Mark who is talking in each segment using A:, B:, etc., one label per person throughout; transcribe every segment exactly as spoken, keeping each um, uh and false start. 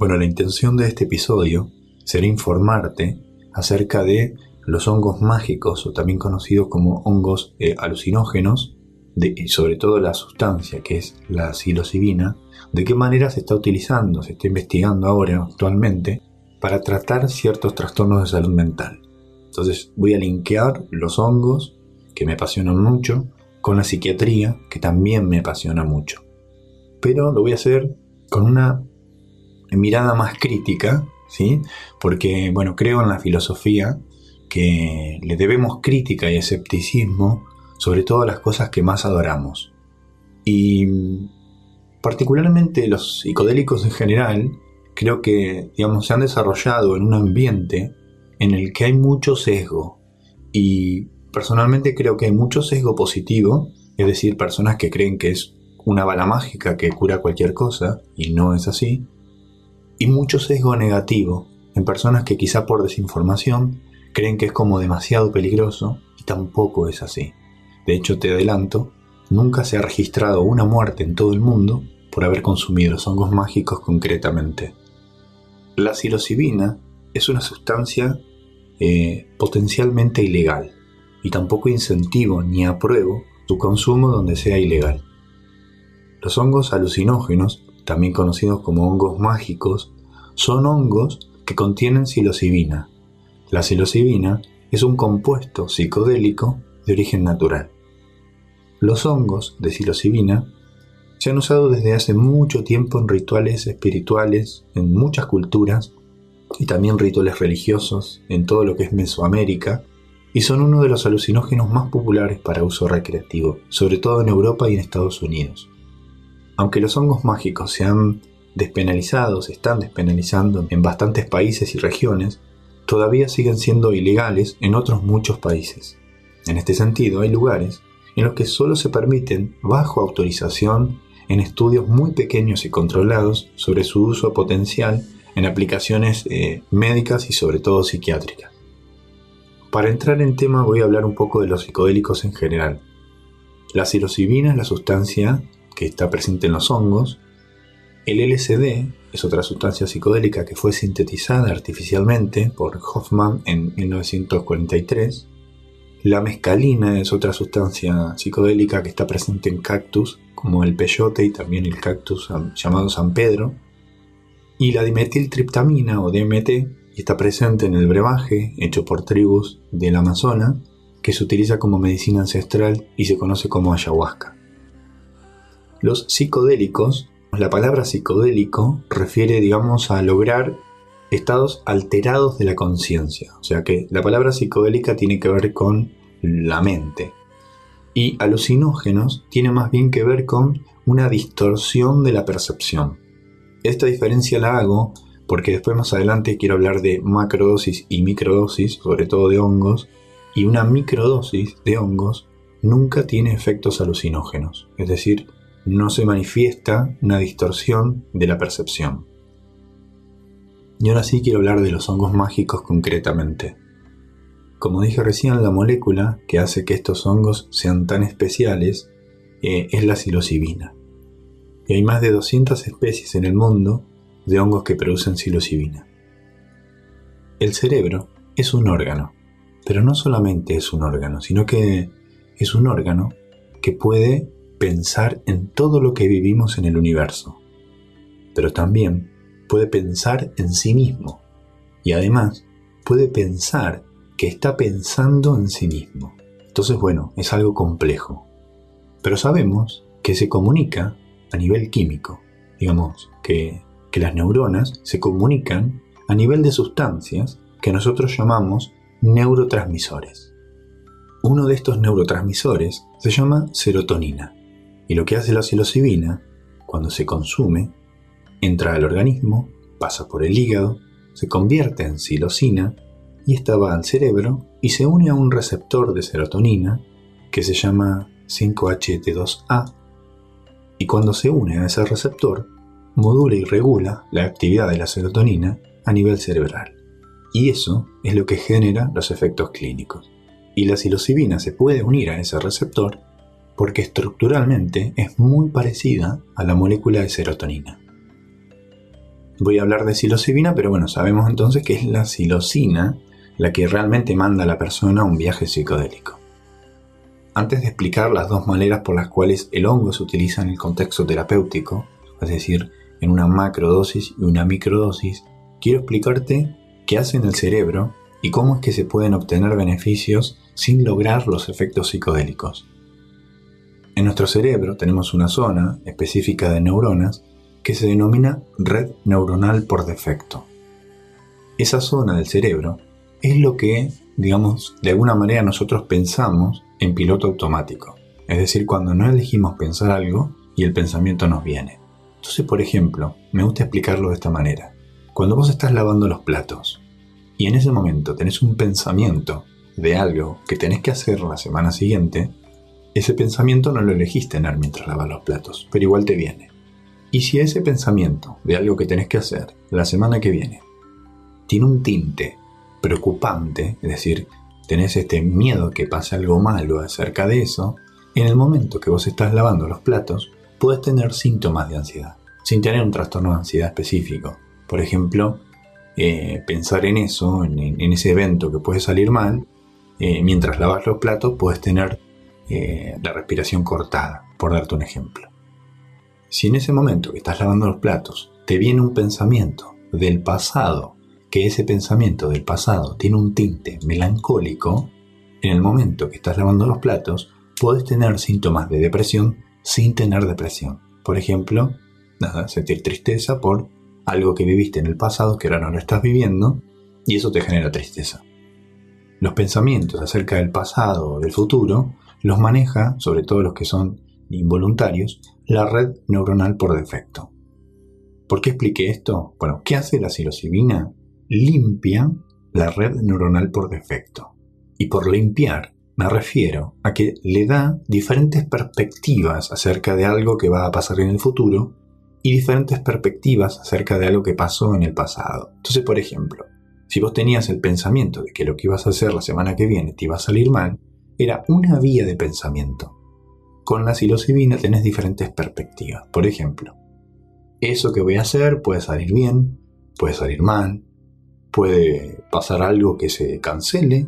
A: Bueno, la intención de este episodio será informarte acerca de los hongos mágicos, o también conocidos como hongos eh, alucinógenos, de, y sobre todo la sustancia que es la psilocibina, de qué manera se está utilizando, se está investigando ahora actualmente para tratar ciertos trastornos de salud mental. Entonces voy a linkear los hongos, que me apasionan mucho, con la psiquiatría, que también me apasiona mucho. Pero lo voy a hacer con una mirada más crítica, ¿sí? Porque, bueno, creo en la filosofía que le debemos crítica y escepticismo sobre todo a las cosas que más adoramos. Y particularmente los psicodélicos en general, creo que, digamos, se han desarrollado en un ambiente en el que hay mucho sesgo. Y personalmente creo que hay mucho sesgo positivo, es decir, personas que creen que es una bala mágica que cura cualquier cosa, y no es así. Y mucho sesgo negativo, en personas que quizá por desinformación creen que es como demasiado peligroso, y tampoco es así. De hecho, te adelanto, nunca se ha registrado una muerte en todo el mundo por haber consumido los hongos mágicos concretamente. La psilocibina es una sustancia eh, potencialmente ilegal, y tampoco incentivo ni apruebo su consumo donde sea ilegal. Los hongos alucinógenos, también conocidos como hongos mágicos, son hongos que contienen psilocibina. La psilocibina es un compuesto psicodélico de origen natural. Los hongos de psilocibina se han usado desde hace mucho tiempo en rituales espirituales en muchas culturas y también rituales religiosos en todo lo que es Mesoamérica, y son uno de los alucinógenos más populares para uso recreativo, sobre todo en Europa y en Estados Unidos. Aunque los hongos mágicos se han despenalizado, se están despenalizando en bastantes países y regiones, todavía siguen siendo ilegales en otros muchos países. En este sentido, hay lugares en los que solo se permiten, bajo autorización, en estudios muy pequeños y controlados sobre su uso potencial en aplicaciones eh, médicas y sobre todo psiquiátricas. Para entrar en tema voy a hablar un poco de los psicodélicos en general. La psilocibina es la sustancia que está presente en los hongos. El L S D es otra sustancia psicodélica que fue sintetizada artificialmente por Hoffman en mil novecientos cuarenta y tres. La mescalina es otra sustancia psicodélica que está presente en cactus, como el peyote y también el cactus llamado San Pedro. Y la dimetiltriptamina o D M T está presente en el brebaje hecho por tribus del Amazonas, que se utiliza como medicina ancestral y se conoce como ayahuasca. Los psicodélicos, la palabra psicodélico refiere, digamos, a lograr estados alterados de la conciencia. O sea que la palabra psicodélica tiene que ver con la mente. Y alucinógenos tiene más bien que ver con una distorsión de la percepción. Esta diferencia la hago porque después más adelante quiero hablar de macrodosis y microdosis, sobre todo de hongos, y una microdosis de hongos nunca tiene efectos alucinógenos, es decir, no se manifiesta una distorsión de la percepción. Y ahora sí quiero hablar de los hongos mágicos concretamente. Como dije recién, la molécula que hace que estos hongos sean tan especiales eh, es la psilocibina. Y hay más de doscientas especies en el mundo de hongos que producen psilocibina. El cerebro es un órgano, pero no solamente es un órgano, sino que es un órgano que puede pensar en todo lo que vivimos en el universo, pero también puede pensar en sí mismo y además puede pensar que está pensando en sí mismo. Entonces, bueno, es algo complejo, pero sabemos que se comunica a nivel químico, digamos que, que las neuronas se comunican a nivel de sustancias que nosotros llamamos neurotransmisores. Uno de estos neurotransmisores se llama serotonina. Y lo que hace la psilocibina, cuando se consume, entra al organismo, pasa por el hígado, se convierte en psilocina y esta va al cerebro y se une a un receptor de serotonina que se llama cinco H T dos A. Y cuando se une a ese receptor, modula y regula la actividad de la serotonina a nivel cerebral. Y eso es lo que genera los efectos clínicos. Y la psilocibina se puede unir a ese receptor porque estructuralmente es muy parecida a la molécula de serotonina. voy a hablar de psilocibina, pero bueno, sabemos entonces que es la psilocina la que realmente manda a la persona a un viaje psicodélico. Antes de explicar las dos maneras por las cuales el hongo se utiliza en el contexto terapéutico, es decir, en una macrodosis y una microdosis, quiero explicarte qué hace en el cerebro y cómo es que se pueden obtener beneficios sin lograr los efectos psicodélicos. En nuestro cerebro tenemos una zona específica de neuronas que se denomina red neuronal por defecto. Esa zona del cerebro es lo que, digamos, de alguna manera nosotros pensamos en piloto automático. Es decir, cuando no elegimos pensar algo y el pensamiento nos viene. Entonces, por ejemplo, me gusta explicarlo de esta manera. Cuando vos estás lavando los platos y en ese momento tenés un pensamiento de algo que tenés que hacer la semana siguiente, ese pensamiento no lo elegís tener mientras lavas los platos, pero igual te viene. Y si ese pensamiento de algo que tenés que hacer la semana que viene tiene un tinte preocupante, es decir, tenés este miedo que pase algo malo acerca de eso, en el momento que vos estás lavando los platos, puedes tener síntomas de ansiedad, sin tener un trastorno de ansiedad específico. Por ejemplo, eh, pensar en eso, en, en ese evento que puede salir mal, eh, mientras lavas los platos puedes tener eh, la respiración cortada, por darte un ejemplo. Si en ese momento que estás lavando los platos te viene un pensamiento del pasado, que ese pensamiento del pasado tiene un tinte melancólico, en el momento que estás lavando los platos puedes tener síntomas de depresión sin tener depresión. Por ejemplo, nada, sentir tristeza por algo que viviste en el pasado que ahora no lo estás viviendo y eso te genera tristeza. Los pensamientos acerca del pasado o del futuro los maneja, sobre todo los que son involuntarios, la red neuronal por defecto. ¿Por qué expliqué esto? Bueno, ¿qué hace la psilocibina? Limpia la red neuronal por defecto. Y por limpiar me refiero a que le da diferentes perspectivas acerca de algo que va a pasar en el futuro y diferentes perspectivas acerca de algo que pasó en el pasado. Entonces, por ejemplo, si vos tenías el pensamiento de que lo que ibas a hacer la semana que viene te iba a salir mal, era una vía de pensamiento. Con la psilocibina tenés diferentes perspectivas. Por ejemplo, eso que voy a hacer puede salir bien, puede salir mal, puede pasar algo que se cancele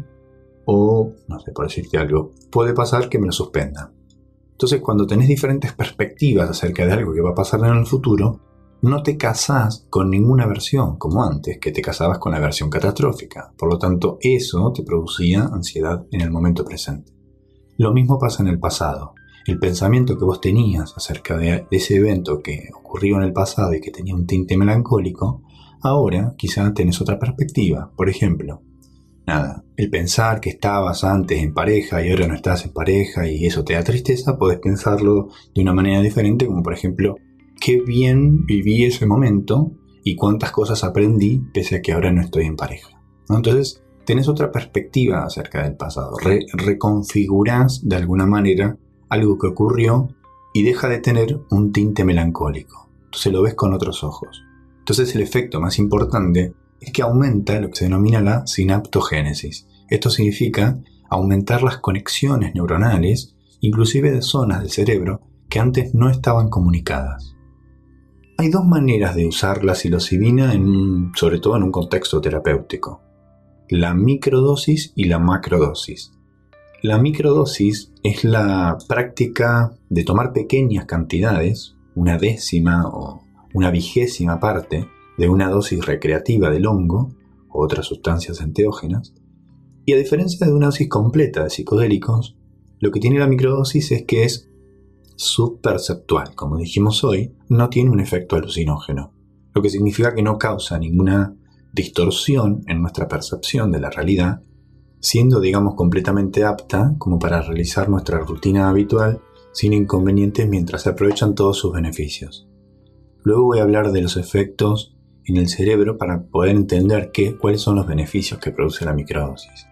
A: o, no sé, por decirte algo, puede pasar que me lo suspendan. Entonces, cuando tenés diferentes perspectivas acerca de algo que va a pasar en el futuro, no te casás con ninguna versión, como antes, que te casabas con la versión catastrófica. Por lo tanto, eso te producía ansiedad en el momento presente. Lo mismo pasa en el pasado. El pensamiento que vos tenías acerca de ese evento que ocurrió en el pasado y que tenía un tinte melancólico, ahora quizá tenés otra perspectiva. Por ejemplo, nada, el pensar que estabas antes en pareja y ahora no estás en pareja y eso te da tristeza, podés pensarlo de una manera diferente, como por ejemplo, qué bien viví ese momento y cuántas cosas aprendí pese a que ahora no estoy en pareja, ¿no? Entonces, tenés otra perspectiva acerca del pasado. Re- reconfigurás de alguna manera algo que ocurrió y deja de tener un tinte melancólico. Entonces lo ves con otros ojos. Entonces el efecto más importante es que aumenta lo que se denomina la sinaptogénesis. Esto significa aumentar las conexiones neuronales, inclusive de zonas del cerebro que antes no estaban comunicadas. Hay dos maneras de usar la psilocibina, en, sobre todo en un contexto terapéutico: la microdosis y la macrodosis. La microdosis es la práctica de tomar pequeñas cantidades, una décima o una vigésima parte de una dosis recreativa del hongo o otras sustancias enteógenas, y a diferencia de una dosis completa de psicodélicos, lo que tiene la microdosis es que es subperceptual. Como dijimos hoy, no tiene un efecto alucinógeno, lo que significa que no causa ninguna distorsión en nuestra percepción de la realidad, siendo, digamos, completamente apta como para realizar nuestra rutina habitual sin inconvenientes mientras se aprovechan todos sus beneficios. Luego voy a hablar de los efectos en el cerebro para poder entender qué, cuáles son los beneficios que produce la microdosis.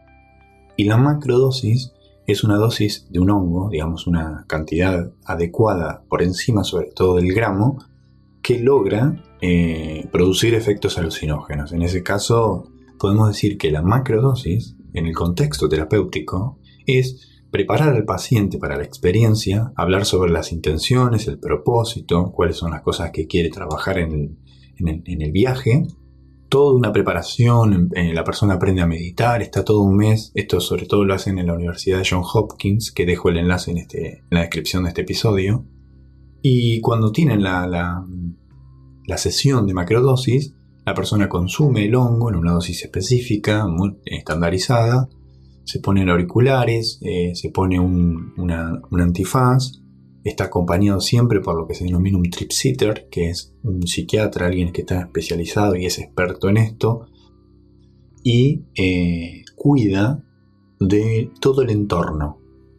A: Y la macrodosis es una dosis de un hongo, digamos una cantidad adecuada por encima sobre todo del gramo, que logra eh, producir efectos alucinógenos. En ese caso podemos decir que la macrodosis, en el contexto terapéutico, es preparar al paciente para la experiencia, hablar sobre las intenciones, el propósito, cuáles son las cosas que quiere trabajar en el, en el, en el viaje, toda una preparación, eh, la persona aprende a meditar, está todo un mes, esto sobre todo lo hacen en la Universidad de Johns Hopkins, que dejo el enlace en, este, en la descripción de este episodio, y cuando tienen la, la, la sesión de macrodosis, la persona consume el hongo en una dosis específica, muy estandarizada, se ponen auriculares, eh, se pone un, una, un antifaz, está acompañado siempre por lo que se denomina un trip sitter, que es un psiquiatra, alguien que está especializado y es experto en esto, y eh, cuida de todo el entorno.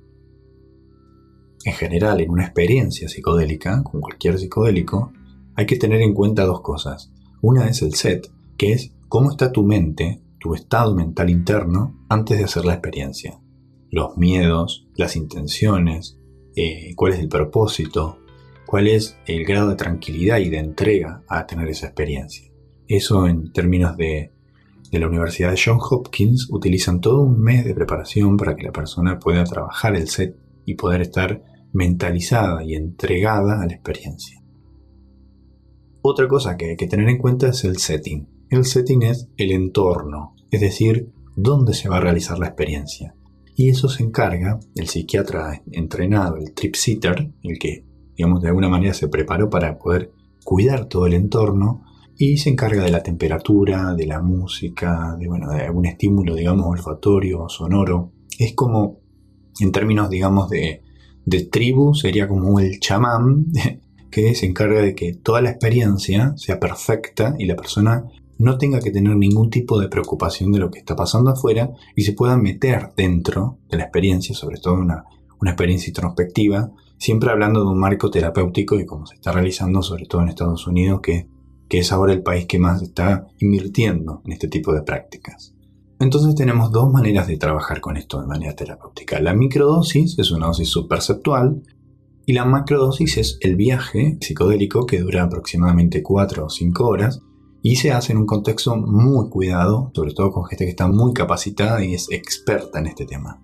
A: En general, en una experiencia psicodélica, con cualquier psicodélico, hay que tener en cuenta dos cosas. Una es el set, que es cómo está tu mente, tu estado mental interno, antes de hacer la experiencia. Los miedos, las intenciones, Eh, cuál es el propósito, cuál es el grado de tranquilidad y de entrega a tener esa experiencia. Eso en términos de, de la Universidad de Johns Hopkins utilizan todo un mes de preparación para que la persona pueda trabajar el set y poder estar mentalizada y entregada a la experiencia. Otra cosa que hay que tener en cuenta es el setting. El setting es el entorno, es decir, dónde se va a realizar la experiencia. Y eso se encarga el psiquiatra entrenado, el trip sitter, el que, digamos, de alguna manera se preparó para poder cuidar todo el entorno, y se encarga de la temperatura, de la música, de, bueno, de algún estímulo, digamos, olfatorio o sonoro. Es como, en términos, digamos, de, de tribu, sería como el chamán que se encarga de que toda la experiencia sea perfecta y la persona no tenga que tener ningún tipo de preocupación de lo que está pasando afuera y se pueda meter dentro de la experiencia, sobre todo una, una experiencia introspectiva, siempre hablando de un marco terapéutico y cómo se está realizando, sobre todo en Estados Unidos, que, que es ahora el país que más está invirtiendo en este tipo de prácticas. Entonces tenemos dos maneras de trabajar con esto de manera terapéutica. La microdosis es una dosis subperceptual y la macrodosis es el viaje psicodélico que dura aproximadamente cuatro o cinco horas y se hace en un contexto muy cuidado, sobre todo con gente que está muy capacitada y es experta en este tema.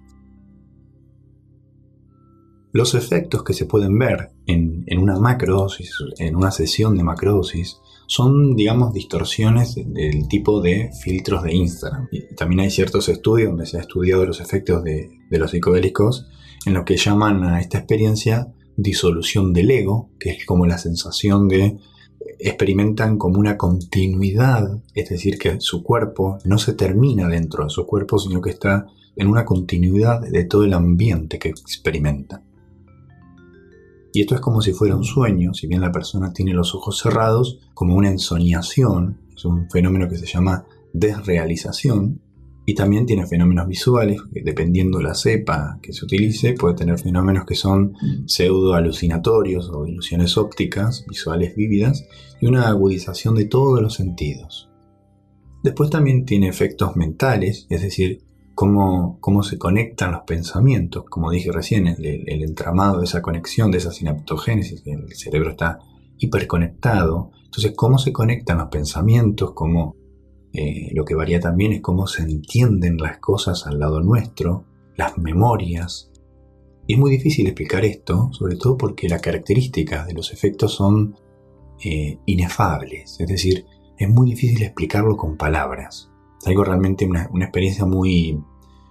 A: Los efectos que se pueden ver en, en una macrodosis, en una sesión de macrodosis, son, digamos, distorsiones del tipo de filtros de Instagram. Y también hay ciertos estudios donde se ha estudiado los efectos de, de los psicodélicos en lo que llaman a esta experiencia disolución del ego, que es como la sensación de experimentan como una continuidad, es decir, que su cuerpo no se termina dentro de su cuerpo, sino que está en una continuidad de todo el ambiente que experimenta. Y esto es como si fuera un sueño, si bien la persona tiene los ojos cerrados, como una ensoñación, es un fenómeno que se llama desrealización, y también tiene fenómenos visuales, que dependiendo la cepa que se utilice, puede tener fenómenos que son pseudo-alucinatorios o ilusiones ópticas, visuales vívidas, y una agudización de todos los sentidos. Después también tiene efectos mentales, es decir, cómo, cómo se conectan los pensamientos, como dije recién, el, el entramado de esa conexión, de esa sinaptogénesis, que el cerebro está hiperconectado. Entonces, cómo se conectan los pensamientos, cómo Eh, lo que varía también es cómo se entienden las cosas al lado nuestro, las memorias. Y es muy difícil explicar esto, sobre todo porque las características de los efectos son eh, inefables. Es decir, es muy difícil explicarlo con palabras. Es algo realmente una, una experiencia muy,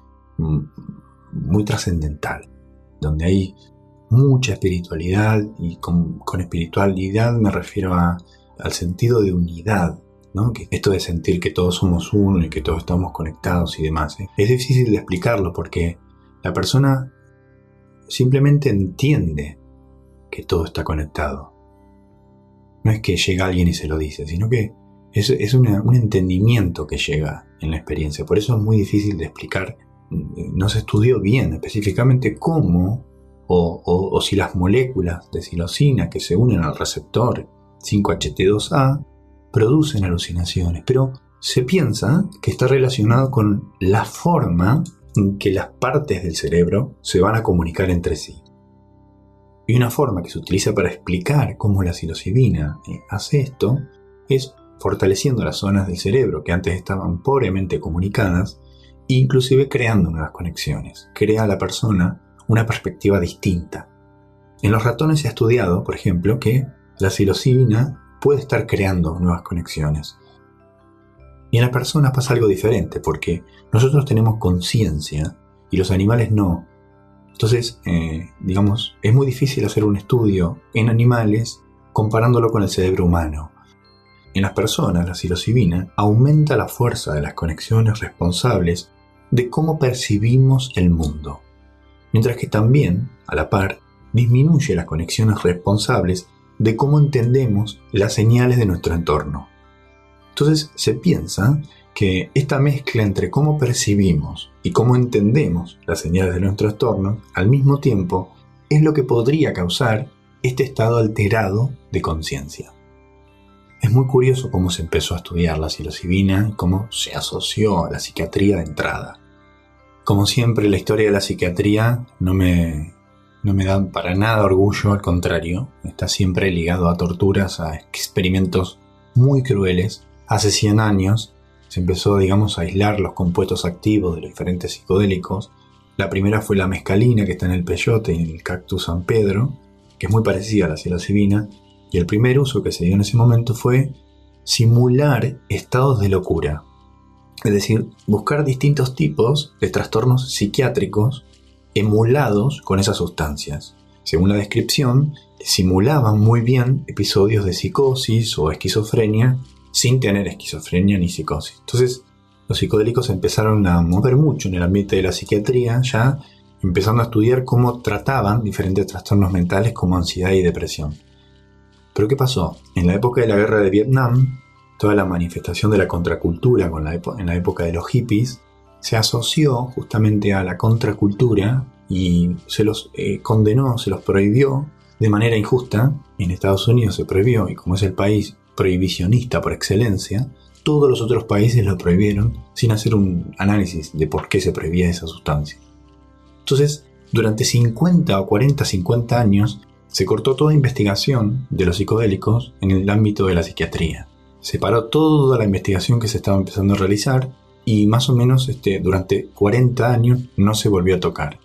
A: muy trascendental, donde hay mucha espiritualidad, y con, con espiritualidad me refiero a, al sentido de unidad, ¿no? Que esto de sentir que todos somos uno y que todos estamos conectados y demás, ¿eh? Es difícil de explicarlo porque la persona simplemente entiende que todo está conectado. No es que llega alguien y se lo dice, sino que es, es una, un entendimiento que llega en la experiencia. Por eso es muy difícil de explicar. No se estudió bien específicamente cómo o, o, o si las moléculas de psilocina que se unen al receptor cinco H T dos A producen alucinaciones, pero se piensa que está relacionado con la forma en que las partes del cerebro se van a comunicar entre sí. Y una forma que se utiliza para explicar cómo la psilocibina hace esto es fortaleciendo las zonas del cerebro que antes estaban pobremente comunicadas e inclusive creando nuevas conexiones. Crea a la persona una perspectiva distinta. En los ratones se ha estudiado, por ejemplo, que la psilocibina puede estar creando nuevas conexiones. Y en las personas pasa algo diferente, porque nosotros tenemos conciencia y los animales no. Entonces, eh, digamos, es muy difícil hacer un estudio en animales comparándolo con el cerebro humano. En las personas, la psilocibina aumenta la fuerza de las conexiones responsables de cómo percibimos el mundo, mientras que también, a la par, disminuye las conexiones responsables de cómo entendemos las señales de nuestro entorno. Entonces se piensa que esta mezcla entre cómo percibimos y cómo entendemos las señales de nuestro entorno al mismo tiempo es lo que podría causar este estado alterado de conciencia. Es muy curioso cómo se empezó a estudiar la psilocibina y cómo se asoció a la psiquiatría de entrada. Como siempre, la historia de la psiquiatría no me, no me da para nada orgullo, al contrario, está siempre ligado a torturas, a experimentos muy crueles. Hace cien años se empezó, digamos, a aislar los compuestos activos de los diferentes psicodélicos. La primera fue la mescalina, que está en el peyote y en el cactus San Pedro, que es muy parecida a la psilocibina, y el primer uso que se dio en ese momento fue simular estados de locura. Es decir, buscar distintos tipos de trastornos psiquiátricos emulados con esas sustancias. Según la descripción, simulaban muy bien episodios de psicosis o esquizofrenia sin tener esquizofrenia ni psicosis. Entonces, los psicodélicos empezaron a mover mucho en el ambiente de la psiquiatría, ya empezando a estudiar cómo trataban diferentes trastornos mentales como ansiedad y depresión. ¿Pero qué pasó? En la época de la guerra de Vietnam, toda la manifestación de la contracultura con la epo- en la época de los hippies se asoció justamente a la contracultura y se los eh, condenó, se los prohibió de manera injusta. En Estados Unidos se prohibió, y como es el país prohibicionista por excelencia, todos los otros países lo prohibieron sin hacer un análisis de por qué se prohibía esa sustancia. Entonces, durante cincuenta o cuarenta, cincuenta años, se cortó toda investigación de los psicodélicos en el ámbito de la psiquiatría. Se paró toda la investigación que se estaba empezando a realizar y más o menos este, durante cuarenta años no se volvió a tocar.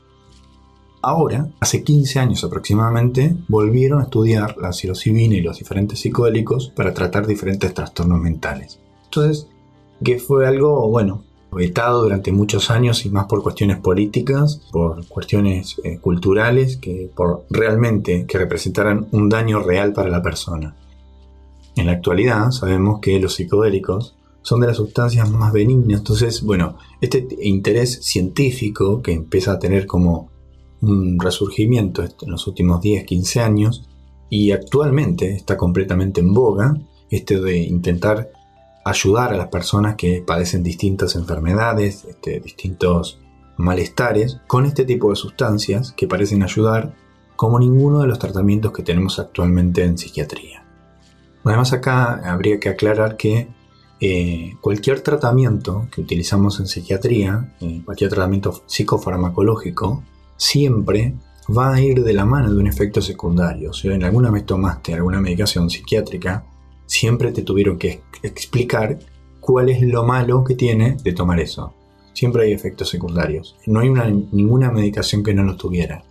A: Ahora, hace quince años aproximadamente, volvieron a estudiar la psilocibina y los diferentes psicodélicos para tratar diferentes trastornos mentales. Entonces, que fue algo, bueno, vetado durante muchos años y más por cuestiones políticas, por cuestiones eh, culturales, que por realmente que representaran un daño real para la persona. En la actualidad sabemos que los psicodélicos son de las sustancias más benignas. Entonces, bueno, este interés científico que empieza a tener como un resurgimiento en los últimos diez, quince años y actualmente está completamente en boga, este de intentar ayudar a las personas que padecen distintas enfermedades, este, distintos malestares, con este tipo de sustancias que parecen ayudar como ninguno de los tratamientos que tenemos actualmente en psiquiatría. Además, acá habría que aclarar que eh, cualquier tratamiento que utilizamos en psiquiatría, eh, cualquier tratamiento psicofarmacológico, siempre va a ir de la mano de un efecto secundario. O sea, en alguna vez tomaste alguna medicación psiquiátrica, siempre te tuvieron que explicar cuál es lo malo que tiene de tomar eso. Siempre hay efectos secundarios. No hay una, ninguna medicación que no los tuviera.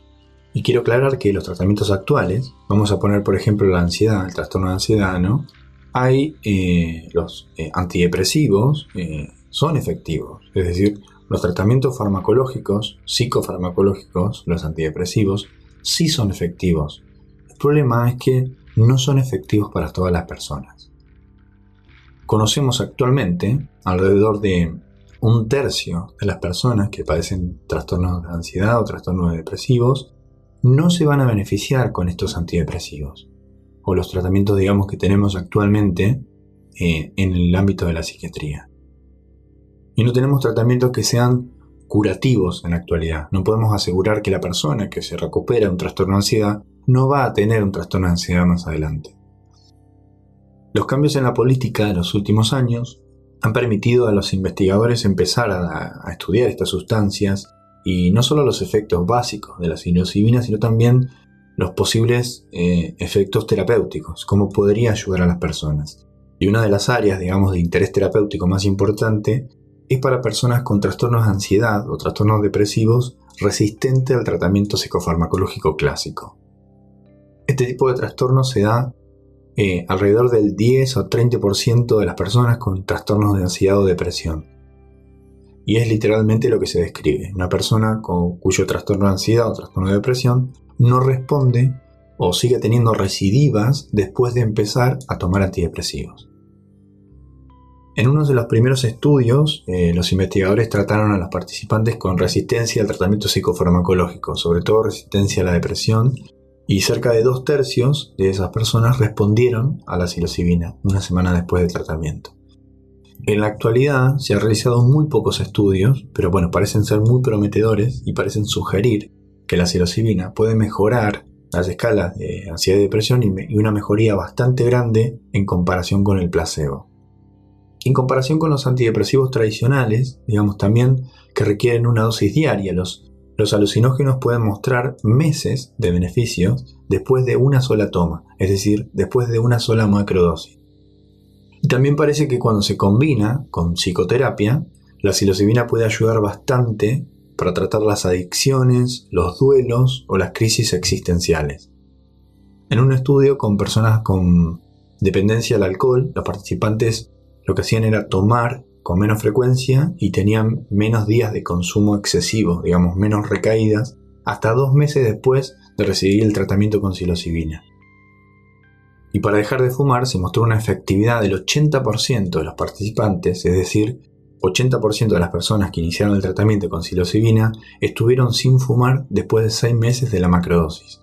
A: Y quiero aclarar que los tratamientos actuales, vamos a poner por ejemplo la ansiedad, el trastorno de ansiedad, ¿no? Hay eh, los eh, antidepresivos, eh, son efectivos. Es decir, los tratamientos farmacológicos, psicofarmacológicos, los antidepresivos, sí son efectivos. El problema es que no son efectivos para todas las personas. Conocemos actualmente alrededor de un tercio de las personas que padecen trastornos de ansiedad o trastornos depresivos no se van a beneficiar con estos antidepresivos o los tratamientos, digamos, que tenemos actualmente eh, en el ámbito de la psiquiatría. Y no tenemos tratamientos que sean curativos en la actualidad. No podemos asegurar que la persona que se recupera de un trastorno de ansiedad no va a tener un trastorno de ansiedad más adelante. Los cambios en la política de los últimos años han permitido a los investigadores empezar a, a estudiar estas sustancias y no solo los efectos básicos de la psilocibina, sino también los posibles eh, efectos terapéuticos, cómo podría ayudar a las personas. Y una de las áreas, digamos, de interés terapéutico más importante es para personas con trastornos de ansiedad o trastornos depresivos resistentes al tratamiento psicofarmacológico clásico. Este tipo de trastorno se da eh, alrededor del diez o treinta por ciento de las personas con trastornos de ansiedad o depresión. Y es literalmente lo que se describe. Una persona con, cuyo trastorno de ansiedad o trastorno de depresión no responde o sigue teniendo recidivas después de empezar a tomar antidepresivos. En uno de los primeros estudios, eh, los investigadores trataron a los participantes con resistencia al tratamiento psicofarmacológico, sobre todo resistencia a la depresión, y cerca de dos tercios de esas personas respondieron a la psilocibina una semana después del tratamiento. En la actualidad se han realizado muy pocos estudios, pero bueno, parecen ser muy prometedores y parecen sugerir que la psilocibina puede mejorar las escalas de ansiedad y depresión y, me, y una mejoría bastante grande en comparación con el placebo. En comparación con los antidepresivos tradicionales, digamos también que requieren una dosis diaria, los, los alucinógenos pueden mostrar meses de beneficios después de una sola toma, es decir, después de una sola macrodosis. Y también parece que cuando se combina con psicoterapia, la psilocibina puede ayudar bastante para tratar las adicciones, los duelos o las crisis existenciales. En un estudio con personas con dependencia al alcohol, los participantes lo que hacían era tomar con menos frecuencia y tenían menos días de consumo excesivo, digamos, menos recaídas, hasta dos meses después de recibir el tratamiento con psilocibina. Y para dejar de fumar se mostró una efectividad del ochenta por ciento de los participantes, es decir, ochenta por ciento de las personas que iniciaron el tratamiento con psilocibina estuvieron sin fumar después de seis meses de la macrodosis.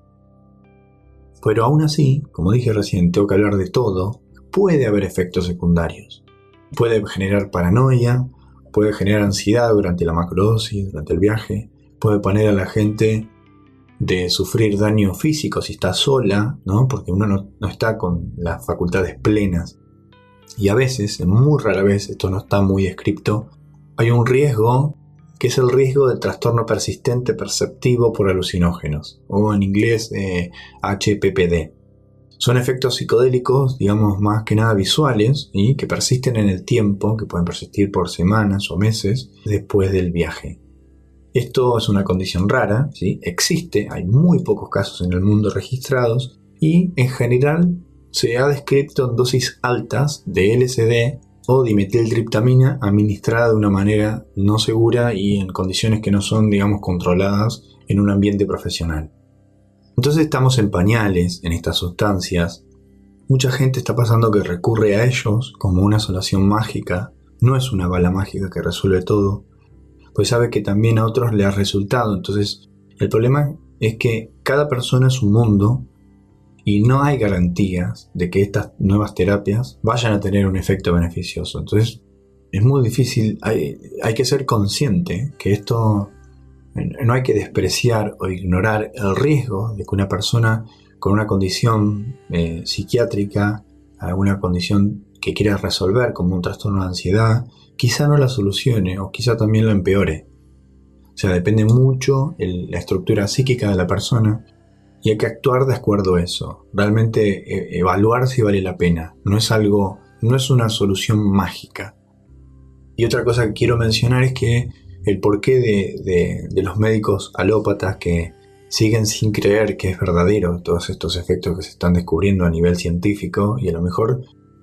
A: Pero aún así, como dije recién, tengo que hablar de todo, puede haber efectos secundarios. Puede generar paranoia, puede generar ansiedad durante la macrodosis, durante el viaje, puede poner a la gente de sufrir daño físico si está sola, ¿no? Porque uno no, no está con las facultades plenas. Y a veces, muy rara vez, esto no está muy descrito, hay un riesgo que es el riesgo del trastorno persistente perceptivo por alucinógenos, o en inglés eh, H P P D. Son efectos psicodélicos, digamos, más que nada visuales, y que persisten en el tiempo, que pueden persistir por semanas o meses después del viaje. Esto es una condición rara, ¿sí? Existe, hay muy pocos casos en el mundo registrados y en general se ha descrito en dosis altas de L S D o dimetiltriptamina administrada de una manera no segura y en condiciones que no son, digamos, controladas en un ambiente profesional. Entonces estamos en pañales en estas sustancias. Mucha gente está pasando que recurre a ellos como una solución mágica. No es una bala mágica que resuelve todo, pues sabe que también a otros le ha resultado. Entonces, el problema es que cada persona es un mundo y no hay garantías de que estas nuevas terapias vayan a tener un efecto beneficioso. Entonces, es muy difícil, hay, hay que ser consciente que esto, no hay que despreciar o ignorar el riesgo de que una persona con una condición eh, psiquiátrica, alguna condición que quiera resolver como un trastorno de ansiedad, quizá no la solucione o quizá también la empeore. O sea, depende mucho el, la estructura psíquica de la persona y hay que actuar de acuerdo a eso. Realmente eh, evaluar si vale la pena. No es algo, no es una solución mágica. Y otra cosa que quiero mencionar es que el porqué de, de, de los médicos alópatas que siguen sin creer que es verdadero todos estos efectos que se están descubriendo a nivel científico, y a lo mejor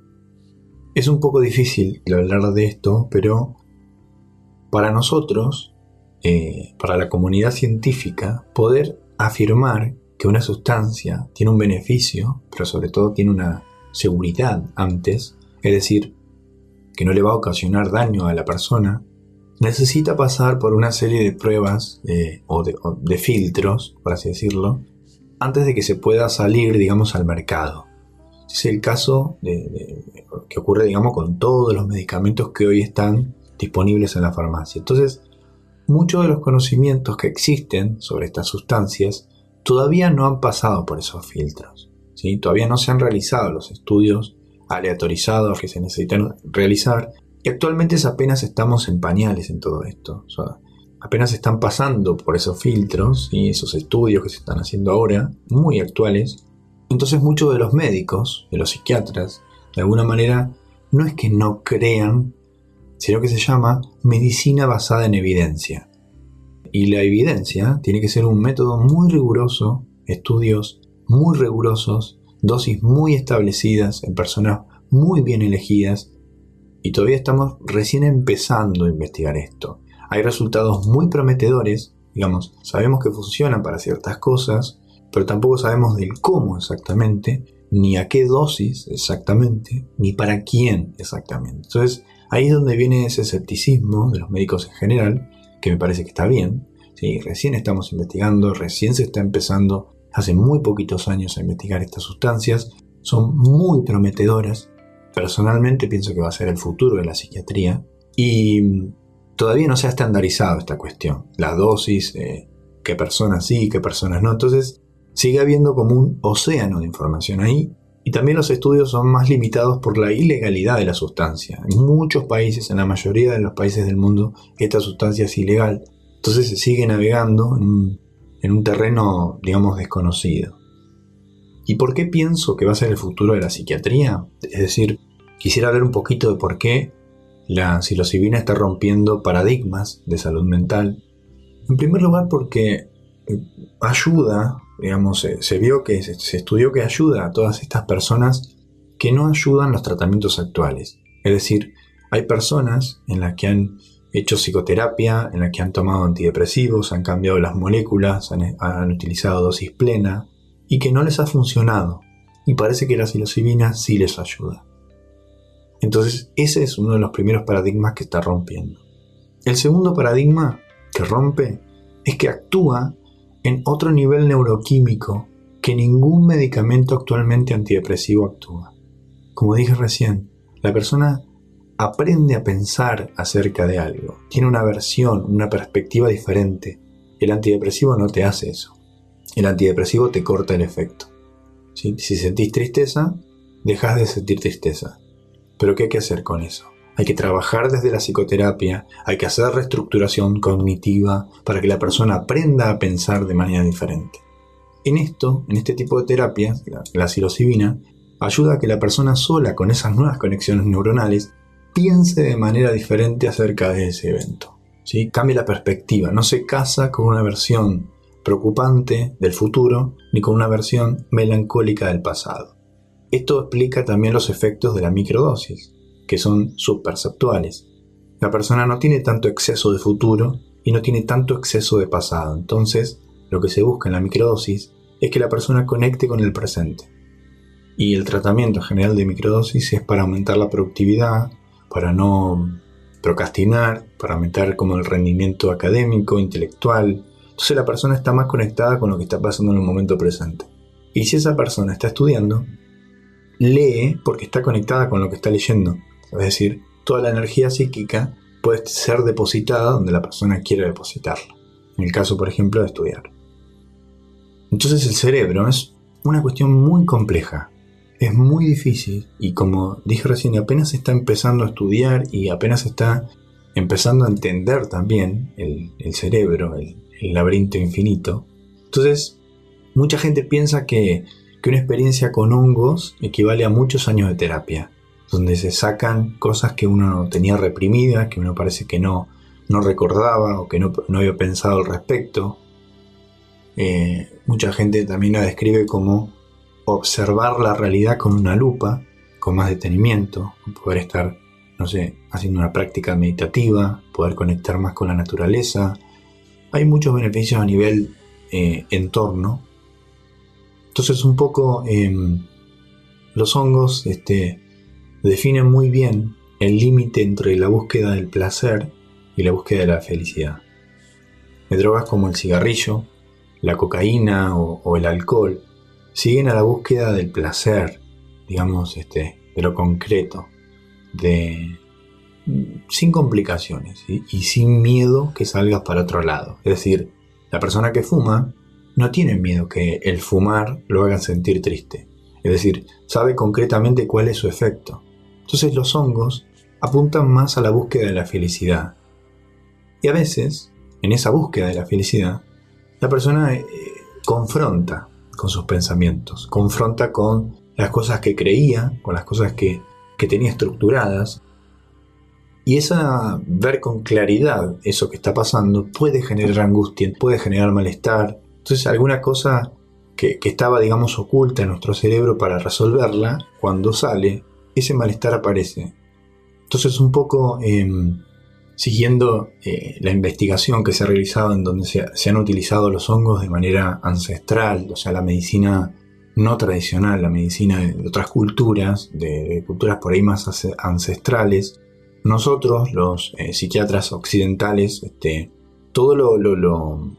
A: es un poco difícil hablar de esto, pero para nosotros, eh, para la comunidad científica, poder afirmar que una sustancia tiene un beneficio, pero sobre todo tiene una seguridad antes, es decir, que no le va a ocasionar daño a la persona, necesita pasar por una serie de pruebas eh, o, de, o de filtros, por así decirlo, antes de que se pueda salir, digamos, al mercado. Es el caso de, de, de, que ocurre, digamos, con todos los medicamentos que hoy están disponibles en la farmacia. Entonces, muchos de los conocimientos que existen sobre estas sustancias todavía no han pasado por esos filtros, ¿sí? Todavía no se han realizado los estudios aleatorizados que se necesitan realizar. Y actualmente apenas estamos en pañales en todo esto. O sea, apenas están pasando por esos filtros y esos estudios que se están haciendo ahora, muy actuales. Entonces muchos de los médicos, de los psiquiatras, de alguna manera, no es que no crean, sino que se llama medicina basada en evidencia. Y la evidencia tiene que ser un método muy riguroso, estudios muy rigurosos, dosis muy establecidas en personas muy bien elegidas y todavía estamos recién empezando a investigar esto. Hay resultados muy prometedores, digamos, sabemos que funcionan para ciertas cosas, pero tampoco sabemos del cómo exactamente, ni a qué dosis exactamente, ni para quién exactamente. Entonces, ahí es donde viene ese escepticismo de los médicos en general, que me parece que está bien. Sí, recién estamos investigando, recién se está empezando hace muy poquitos años a investigar estas sustancias, son muy prometedoras. Personalmente pienso que va a ser el futuro de la psiquiatría y todavía no se ha estandarizado esta cuestión, la dosis, eh, qué personas sí, qué personas no. Entonces sigue habiendo como un océano de información ahí y también los estudios son más limitados por la ilegalidad de la sustancia. En muchos países, en la mayoría de los países del mundo, esta sustancia es ilegal. Entonces se sigue navegando en un, en un terreno, digamos, desconocido. ¿Y por qué pienso que va a ser el futuro de la psiquiatría? Es decir, quisiera hablar un poquito de por qué la psilocibina está rompiendo paradigmas de salud mental. En primer lugar, porque ayuda, digamos, se, se vio que se, se estudió que ayuda a todas estas personas que no ayudan los tratamientos actuales. Es decir, hay personas en las que han hecho psicoterapia, en las que han tomado antidepresivos, han cambiado las moléculas, han, han utilizado dosis plena y que no les ha funcionado. Y parece que la psilocibina sí les ayuda. Entonces, ese es uno de los primeros paradigmas que está rompiendo. El segundo paradigma que rompe es que actúa en otro nivel neuroquímico que ningún medicamento actualmente antidepresivo actúa. Como dije recién, la persona aprende a pensar acerca de algo, tiene una versión, una perspectiva diferente. El antidepresivo no te hace eso. El antidepresivo te corta el efecto. ¿Sí? Si sentís tristeza, dejas de sentir tristeza. ¿Pero qué hay que hacer con eso? Hay que trabajar desde la psicoterapia, hay que hacer reestructuración cognitiva para que la persona aprenda a pensar de manera diferente. En esto, en este tipo de terapias, la, la psilocibina ayuda a que la persona sola, con esas nuevas conexiones neuronales, piense de manera diferente acerca de ese evento. ¿Sí? Cambia la perspectiva, no se casa con una versión preocupante del futuro ni con una versión melancólica del pasado. Esto explica también los efectos de la microdosis, que son subperceptuales. La persona no tiene tanto exceso de futuro y no tiene tanto exceso de pasado. Entonces, lo que se busca en la microdosis es que la persona conecte con el presente. Y el tratamiento general de microdosis es para aumentar la productividad, para no procrastinar, para aumentar como el rendimiento académico, intelectual. Entonces la persona está más conectada con lo que está pasando en el momento presente. Y si esa persona está estudiando, lee porque está conectada con lo que está leyendo. Es decir, toda la energía psíquica puede ser depositada donde la persona quiere depositarla. En el caso, por ejemplo, de estudiar. Entonces el cerebro es una cuestión muy compleja. Es muy difícil y, como dije recién, apenas está empezando a estudiar y apenas está empezando a entender también el, el cerebro, el, el laberinto infinito. Entonces, mucha gente piensa que, que una experiencia con hongos equivale a muchos años de terapia, donde se sacan cosas que uno tenía reprimidas, que uno parece que no, no recordaba o que no, no había pensado al respecto. Eh, mucha gente también la describe como observar la realidad con una lupa, con más detenimiento, poder estar, no sé, haciendo una práctica meditativa, poder conectar más con la naturaleza. Hay muchos beneficios a nivel eh, entorno. Entonces un poco eh, los hongos este, definen muy bien el límite entre la búsqueda del placer y la búsqueda de la felicidad. De drogas como el cigarrillo, la cocaína o, o el alcohol siguen a la búsqueda del placer, digamos, este, de lo concreto, de, sin complicaciones, ¿sí? Y sin miedo que salgas para otro lado. Es decir, la persona que fuma no tiene miedo que el fumar lo haga sentir triste. Es decir, sabe concretamente cuál es su efecto. Entonces los hongos apuntan más a la búsqueda de la felicidad. Y a veces, en esa búsqueda de la felicidad, la persona eh, confronta con sus pensamientos, confronta con las cosas que creía, con las cosas que, que tenía estructuradas, y esa ver con claridad eso que está pasando puede generar angustia, puede generar malestar. Entonces alguna cosa que, que estaba, digamos, oculta en nuestro cerebro para resolverla, cuando sale, ese malestar aparece. Entonces, un poco eh, siguiendo eh, la investigación que se ha realizado en donde se, se han utilizado los hongos de manera ancestral, o sea, la medicina no tradicional, la medicina de otras culturas, de, de culturas por ahí más ancestrales, nosotros, los eh, psiquiatras occidentales, este, todo lo, lo, lo,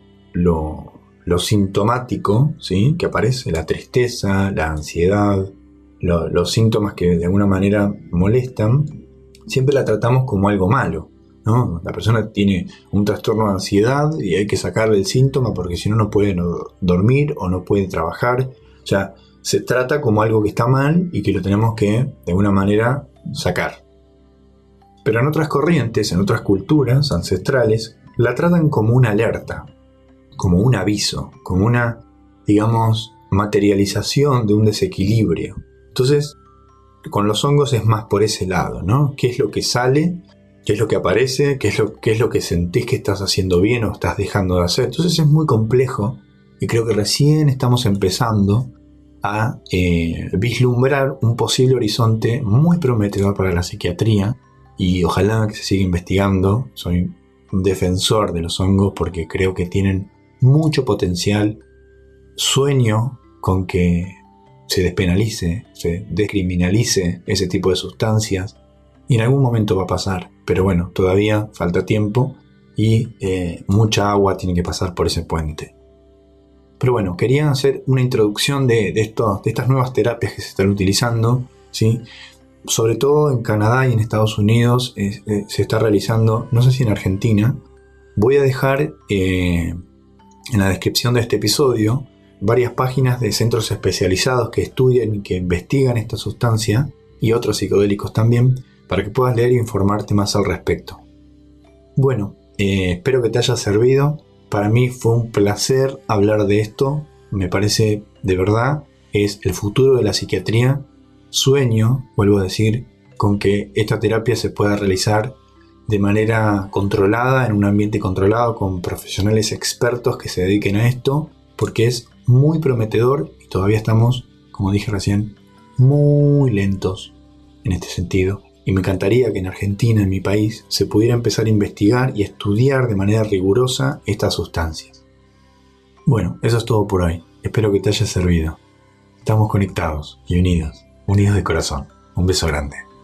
A: lo, lo sintomático, ¿sí?, que aparece, la tristeza, la ansiedad, lo, los síntomas que de alguna manera molestan, siempre la tratamos como algo malo, ¿no? La persona tiene un trastorno de ansiedad y hay que sacarle el síntoma porque si no, no puede no dormir o no puede trabajar. O sea, se trata como algo que está mal y que lo tenemos que, de alguna manera, sacar. Pero en otras corrientes, en otras culturas ancestrales, la tratan como una alerta, como un aviso, como una, digamos, materialización de un desequilibrio. Entonces, con los hongos es más por ese lado, ¿no? ¿Qué es lo que sale? ¿Qué es lo que aparece? ¿Qué es lo, qué es lo que sentís que estás haciendo bien o estás dejando de hacer? Entonces es muy complejo y creo que recién estamos empezando a eh, vislumbrar un posible horizonte muy prometedor para la psiquiatría y ojalá que se siga investigando. Soy un defensor de los hongos porque creo que tienen mucho potencial. Sueño con que se despenalice, se descriminalice ese tipo de sustancias y en algún momento va a pasar, pero bueno, todavía falta tiempo y eh, mucha agua tiene que pasar por ese puente. Pero bueno, quería hacer una introducción de, de, estos, de estas nuevas terapias que se están utilizando, ¿sí? Sobre todo en Canadá y en Estados Unidos eh, eh, se está realizando, no sé si en Argentina. Voy a dejar eh, en la descripción de este episodio varias páginas de centros especializados que estudian y que investigan esta sustancia y otros psicodélicos también, para que puedas leer e informarte más al respecto. Bueno, eh, espero que te haya servido. Para mí fue un placer hablar de esto. Me parece, de verdad, es el futuro de la psiquiatría. Sueño, vuelvo a decir, con que esta terapia se pueda realizar de manera controlada, en un ambiente controlado, con profesionales expertos que se dediquen a esto, porque es muy prometedor y todavía estamos, como dije recién, muy lentos en este sentido. Y me encantaría que en Argentina, en mi país, se pudiera empezar a investigar y estudiar de manera rigurosa estas sustancias. Bueno, eso es todo por hoy. Espero que te haya servido. Estamos conectados y unidos, unidos de corazón. Un beso grande.